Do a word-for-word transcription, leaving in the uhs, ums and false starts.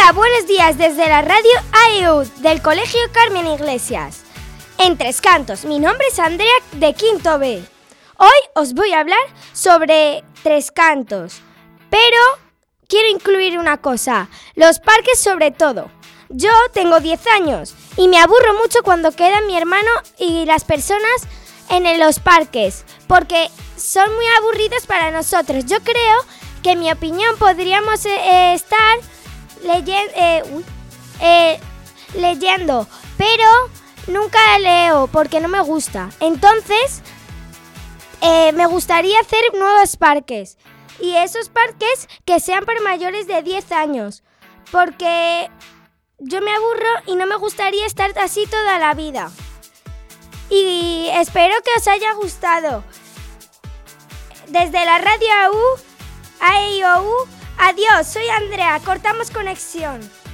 Hola, buenos días desde la radio A E U del Colegio Carmen Iglesias. En Tres Cantos, mi nombre es Andrea de Quinto B. Hoy os voy a hablar sobre Tres Cantos, pero quiero incluir una cosa, los parques sobre todo. Yo tengo diez años y me aburro mucho cuando quedan mi hermano y las personas en los parques, porque son muy aburridos para nosotros. Yo creo que en mi opinión podríamos eh, estar leyen- eh, uy, eh, leyendo, pero nunca leo porque no me gusta. Entonces, eh, me gustaría hacer nuevos parques, y esos parques que sean para mayores de diez años, porque yo me aburro y no me gustaría estar así toda la vida. Y espero que os haya gustado. Desde la radio A E U, adiós, soy Andrea, cortamos conexión.